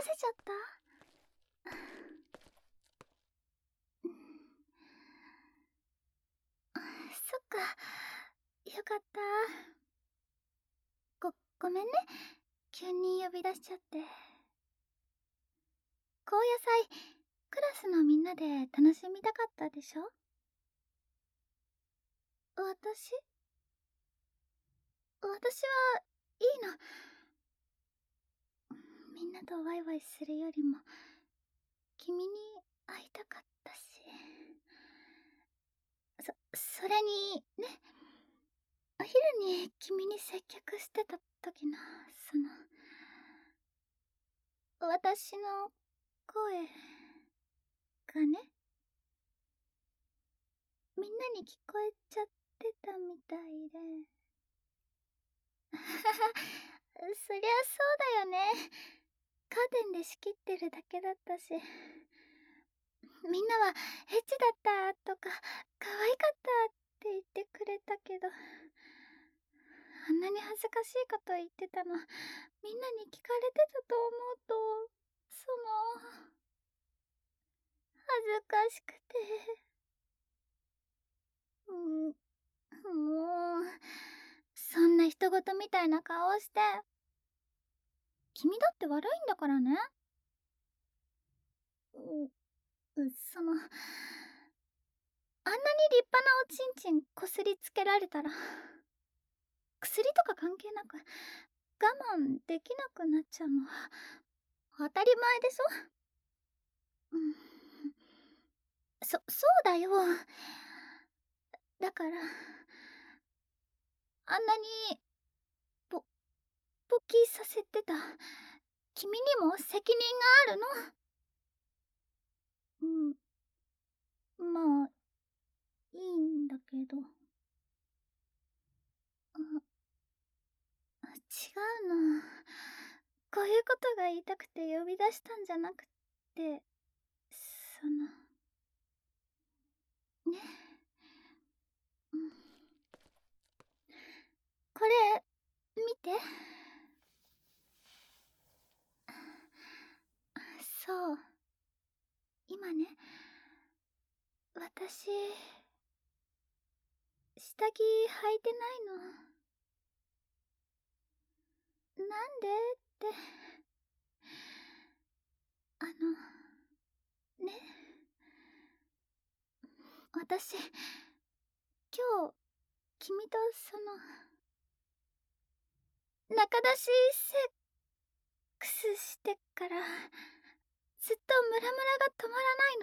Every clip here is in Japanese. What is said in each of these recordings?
せちゃった？そっか、よかった。ごめんね、急に呼び出しちゃって。高野菜、クラスのみんなで楽しみたかったでしょ？私はいいの。みんなとワイワイするよりも、君に会いたかったし。それに、ね、お昼に君に接客してた時の、私の声がね、みんなに聞こえちゃってたみたいで。そりゃそうだよね。カーテンで仕切ってるだけだったし。みんなはエッチだったとか可愛かったって言ってくれたけど、あんなに恥ずかしいこと言ってたのみんなに聞かれてたと思うと、恥ずかしくて。もう、そんな人事みたいな顔して。君だって悪いんだからね。あんなに立派なおちんちんこすりつけられたら、薬とか関係なく我慢できなくなっちゃうのは当たり前でしょ？そうだよ。だから、あんなに、ぼ、勃起させてた君にも責任があるの。まあ、いいんだけど。違うの。こういうことが言いたくて呼び出したんじゃなくて、ね。これ、見て。そう。今ね、私、下着履いてないの。なんでって。ね。私、今日、君と仲出しセックスしてから、ずっとムラムラが止まらない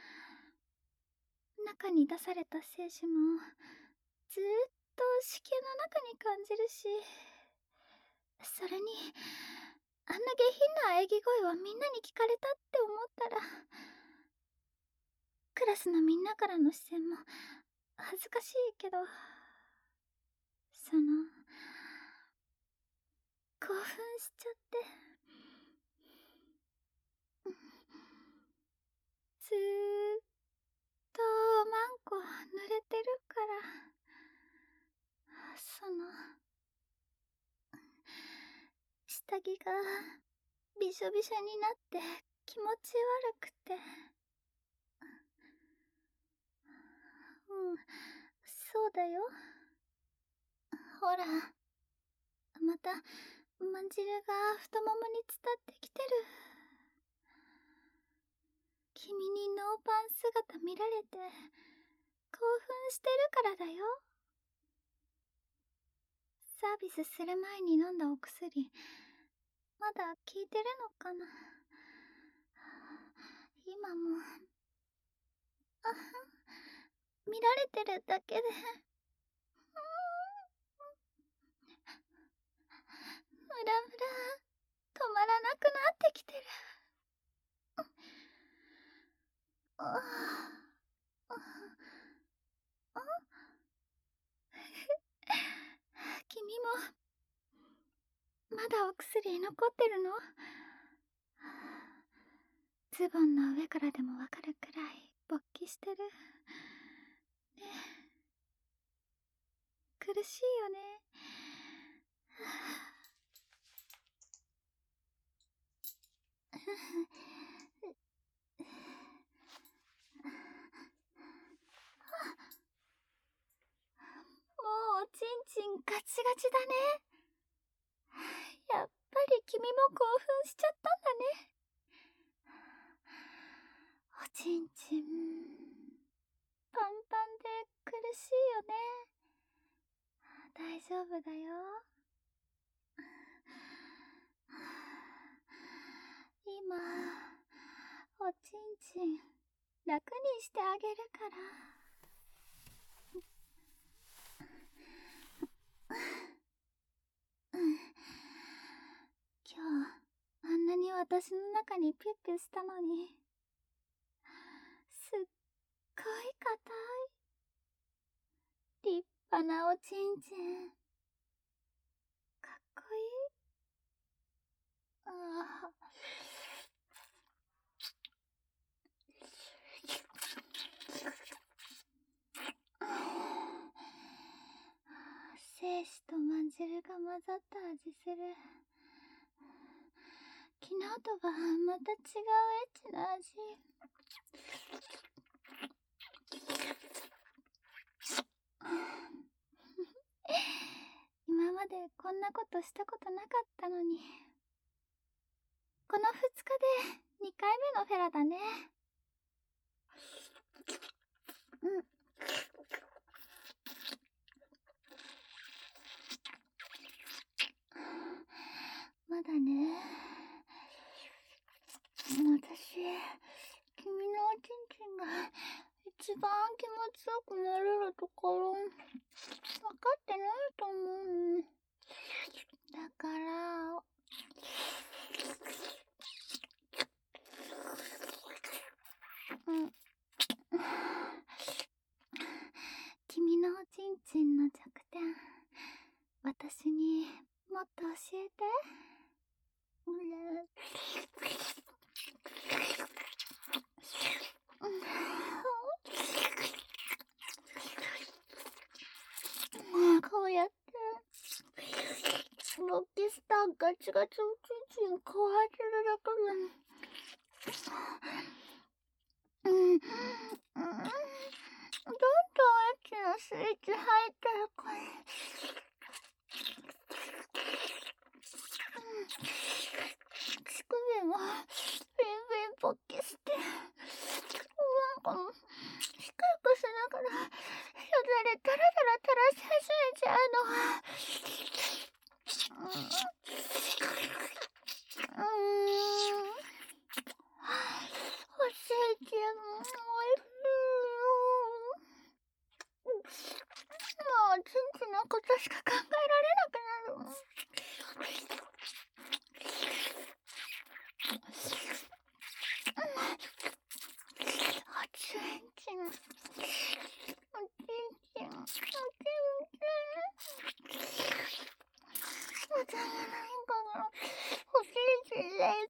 の。中に出された精子も、ずーっと子宮の中に感じるし、それに、あんな下品な喘ぎ声はみんなに聞かれたって思ったら、クラスのみんなからの視線も恥ずかしいけど、興奮しちゃって。ずーっとマンコ濡れてるから、下着がびしょびしょになって気持ち悪くて。そうだよ。ほら、またまんじるが太ももに伝ってきてる。君にノーパン姿見られて興奮してるからだよ。サービスする前に飲んだお薬、まだ効いてるのかな。今も、見られてるだけで、ムラムラ止まらなくなってきてる。君もまだお薬残ってるの？ズボンの上からでもわかるくらい勃起してるね。苦しいよね。 もうおちんちんガチガチだね。やっぱり君も興奮しちゃったんだね。おちんちんパンパンで苦しいよね。大丈夫だよ。今おちんちん楽にしてあげるから。今日あんなに私の中にピュッピュしたのに、すっごい硬い立派なおちんちん。かっこいい。ああ、精子とまんじるが混ざった味する。昨日とはまた違うエッチな味。今までこんなことしたことなかったのに。この2日で2回目のフェラだね。まだね。私、君のおちんちんが一番気持ちよくなれるところ、分かってないと思う。だから、君のおちんちんの弱点、私にもっと教えて。こうやってロッキースターガチガチおちんちんこうやってるだけで、どんどんエッチなスイッチ入ってるから。乳首もビンビンポッキして、なんかヒクヒクしながらよだれタラタラ垂らし始めちゃうの。おしいちんおいしいよ。もうちんちんのことしか考えられなくなる。おちんちんおちんちんおちんちんまだ言えないからおちんちんでいっぱいある。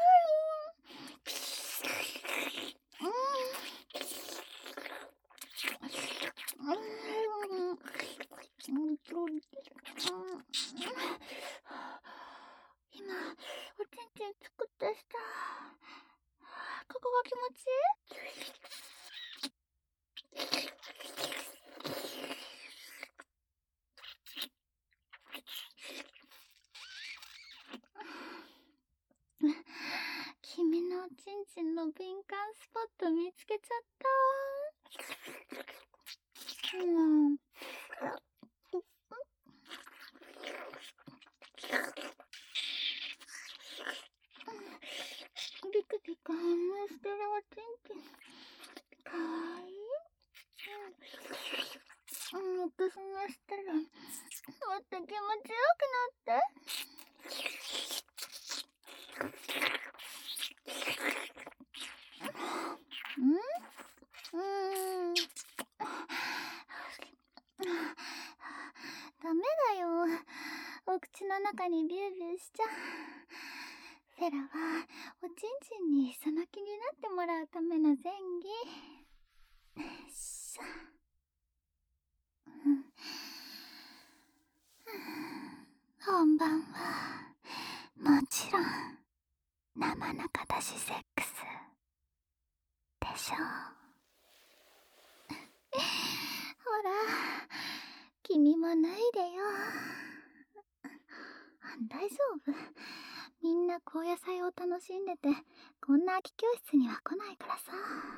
今おちんちん作ってした。ここが気持ちいい？君のおちんちんの敏感スポット見つけちゃった。ビクビク反応してるおちんちんかわいい。私がしたらもっと気持ちよくなって。ダメだよ。お口の中にビュービューしちゃ。フェラはおちんちんにその気になってもらうための前儀。しゃ。本番はもちろん生中だしセックスでしょ。ほら、君も脱いでよ。大丈夫。みんな高野菜を楽しんでて、こんな空き教室には来ないからさ。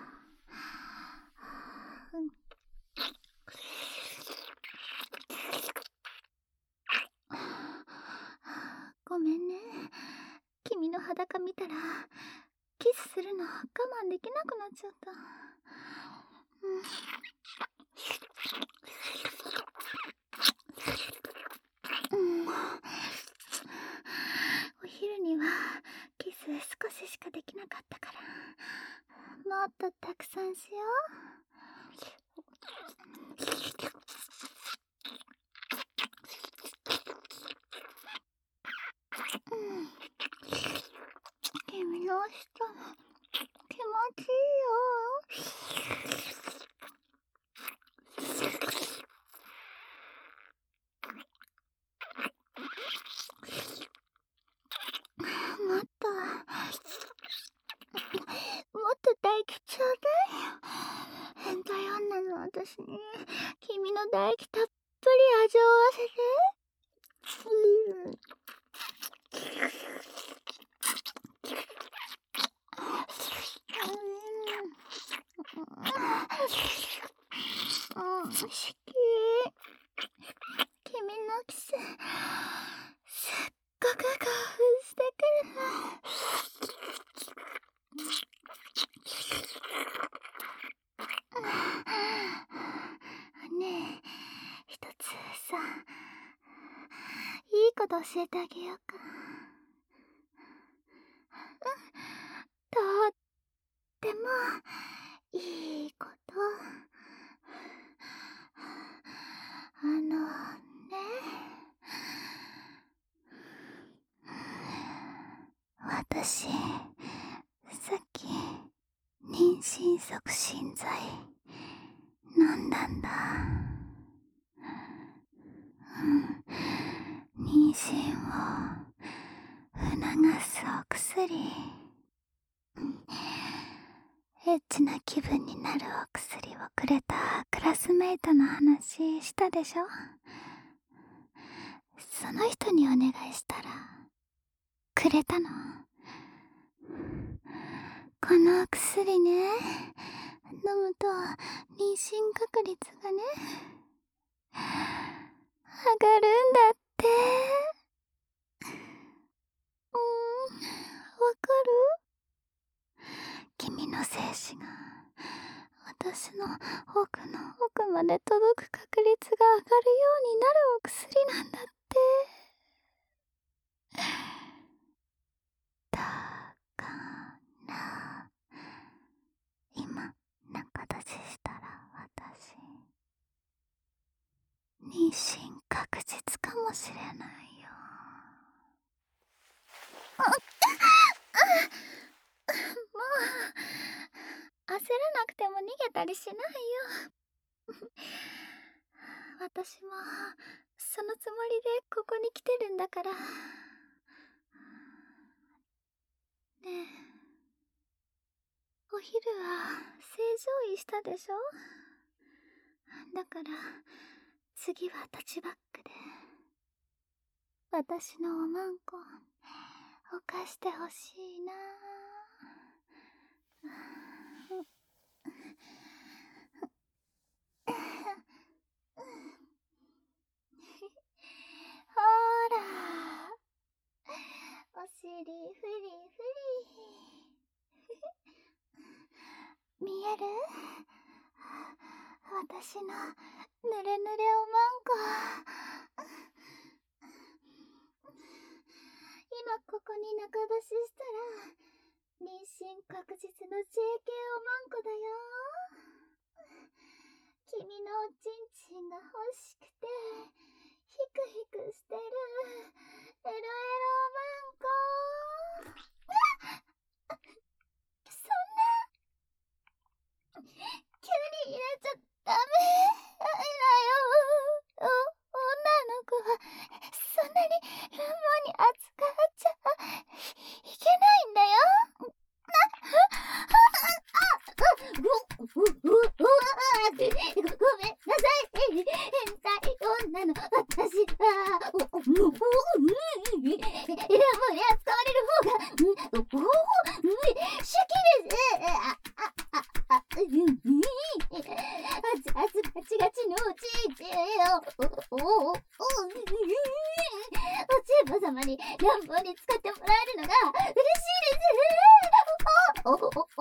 ごめんね。君の裸見たらキスするの我慢できなくなっちゃった。お昼にはキス少ししかできなかったから、もっとたくさんしよう。君の舌気持ちいいよ。もっと唾液ちょうだい。変態女の私に君の唾液たっぷり味をわせて。好き。君のキスすっごく興奮してくる。ねえ、一つさ、いいこと教えてあげようか。とってもいいこと。私、さっき妊娠促進剤飲んだんだ。妊娠を促すお薬。エッチな気分になるお薬をくれたクラスメイトの話したでしょ。その人にお願いしたらくれたの。このお薬ね、飲むと妊娠確率がね上がるんだって。わかる？君の精子が私の奥の奥まで届く確率が上がるようになるお薬なんだって。だから今仲出ししたら私妊娠確実かもしれないよ。もう焦らなくても逃げたりしないよ。私もそのつもりでここに来てるんだから。ねえ、お昼は正常位したでしょ。だから次はタッチバックで私のおまんこ犯してほしいな。ほら、お尻フリフリ。見える？私のぬれぬれおまんこ。今ここに中出ししたら妊娠確実の JK おまんこだよ。君のおちんちんが欲しくてヒクヒクしてるエロエロおまんこ。そんな急に入れちゃダメだよ。女の子はそんなに乱暴に扱っちゃいけないんだよ。 なの、私は。でも、使われる方が、好きです。熱々ガチガチのおちんちんを、おちんぽ様に乱暴に使ってもらえるのが嬉しいです。おちんぽ様、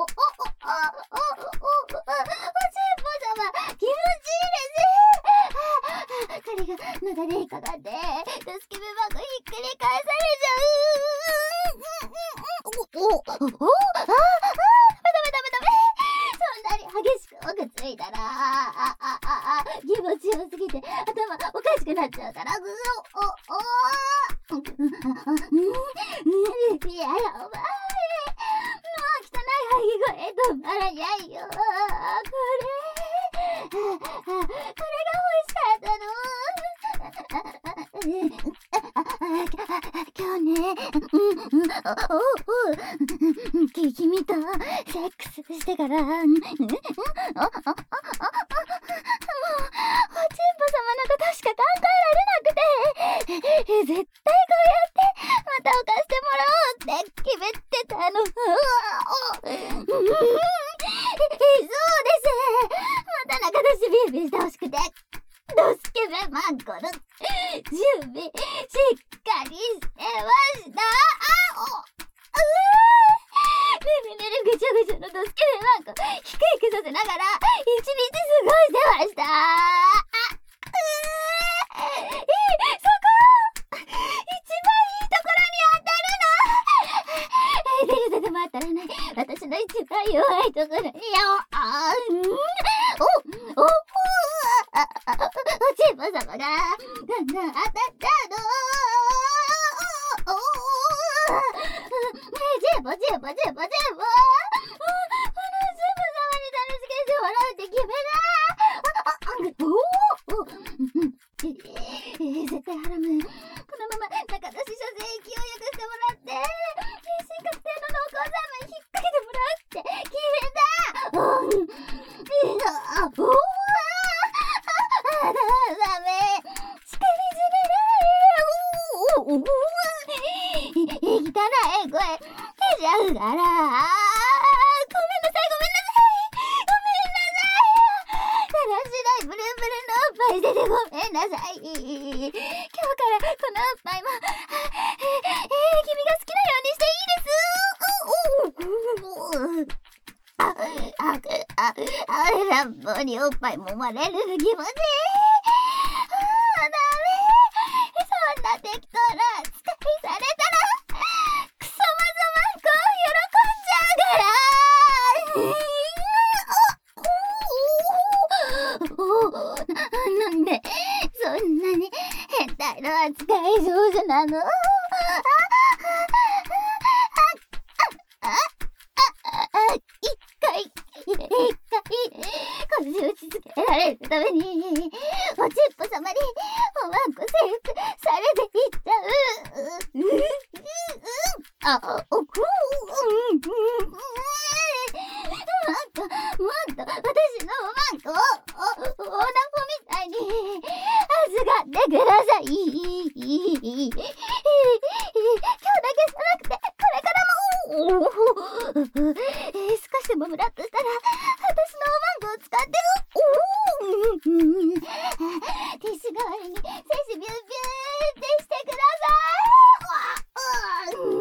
気持ちいいです。彼がのだれにかかって、ドスケベバッグひっくり返されちゃう。ダメ。そんなに激しく奥ついたら、気持ちよすぎて頭おかしくなっちゃうから、いや、やばい。もう汚い吐き声止まらないよ。これが欲しかったの。今日ね、君とセックスしてから、もう、おちんぽ様のことしか考えられなくて、絶対こうやってまた犯してもらおうって決めてたの。そうです。また中出しビービーしてほしくて、ドスケベマンコの準備しっかりしてました。ねるぐちょぐちょのドスケベマンコヒクヒクさせながら一日過ごしてました。そこ一番いいところに当たるの。出る出ても当たらない私の一番弱いところにおちんぽ様がだんだん当たったの。ジェボこのジェボ様に楽しくしてもらうって決めた。絶対ハラムこのまま中出し所詮勢いよくしてもらって妊娠確定の濃厚サーモン引っ掛けてもらうって決めた。ダメ近づれない汚い声出ちゃうから。ごめんなさい。だらしないブルブルのおっぱい出てごめんなさい。今日からこのおっぱいも君が好きなようにしていいです。乱暴におっぱい揉まれる気持ち。ダメ。そんな適当な扱いされたらクソマゾマンコ喜んじゃうから。なんでそんなに変態の扱い上手なの。一回腰打ちつけられるためにおちんぽ様におまんこセーフされていっちゃう。もっと私のおまんこをおなほみたいに預かってください。今日だけじゃなくてこれからも少しでもムラっとしたら私のおまんこを使ってティッシュ代わりに精子ビュービューってしてください。そのため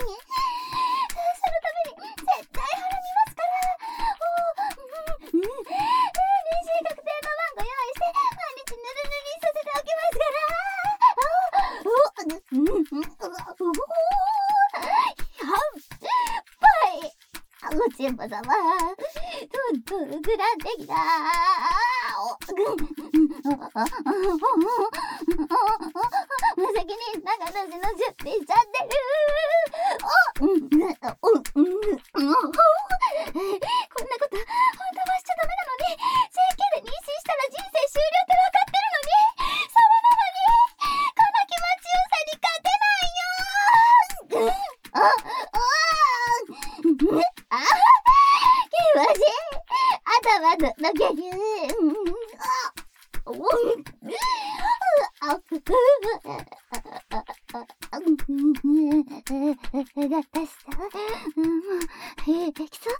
に絶対払みますから。妊娠確定のマンゴ用意して毎日ぬるぬるさせておきますから。おちんぽ様どんどん膨らんできた。無責任な形の準備しちゃってる。こんなこと本当はしちゃダメなのに JK で妊娠したら人生終了って分かってるのにそれなのにこの気持ちよさに勝てないよ。気持ちいい。頭の毛にが出した。平気さ。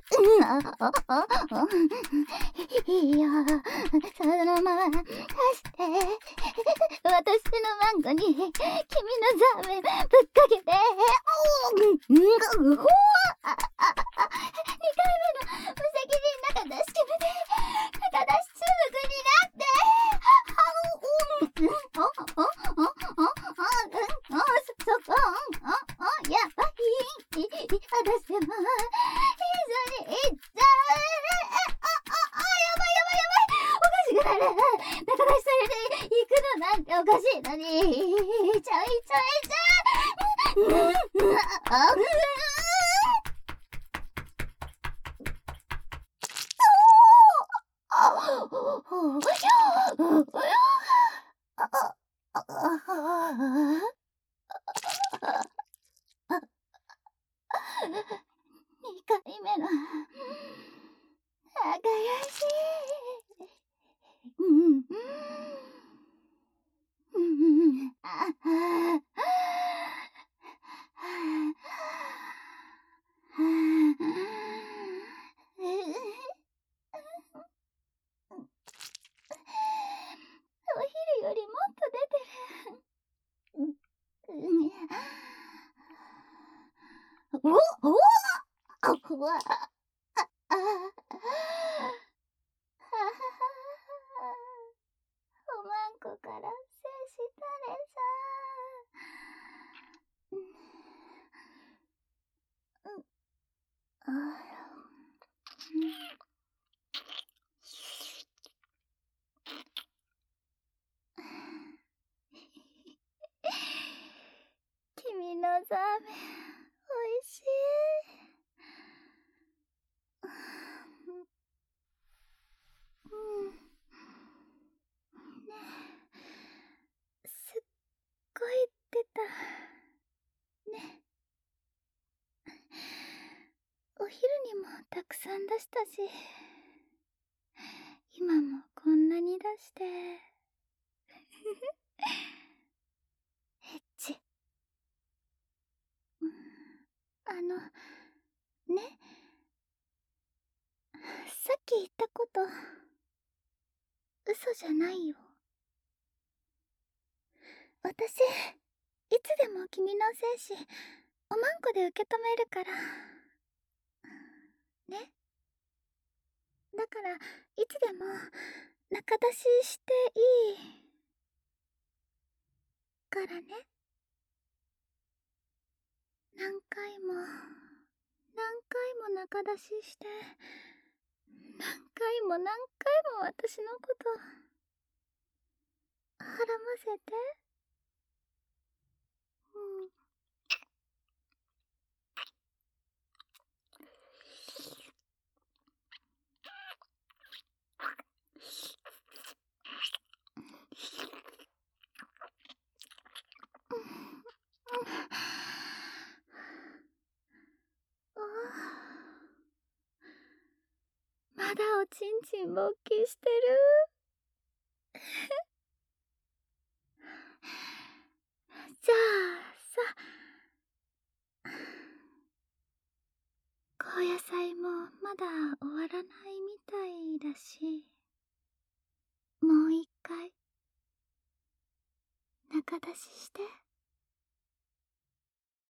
いいよ。そのまま出して。私のマンゴに君のザーメンぶっかけて。2回目の無責任中出し決めで中出し中毒になって。やばい。私でも、一緒に行っちゃう。やばいやばいやばい。おかしくなる。中出しされて行くのなんておかしいのに。ちょい2回目のあがやしい。お昼よりもっと出てる。おまんこから精子垂れさ。君のザーメンおいしい。ねえ、すっごい出たね。お昼にもたくさん出したし、今もこんなに出してエッチ。ね、さっき言ったこと嘘じゃないよ。私いつでも君の精子おまんこで受け止めるからね。だからいつでも中出ししていいからね。何回も中出しして、何回も私のことはらませて。まだおちんちん勃起してる。じゃあさ、高野菜もまだ終わらないみたいだし、もう一回中出しして。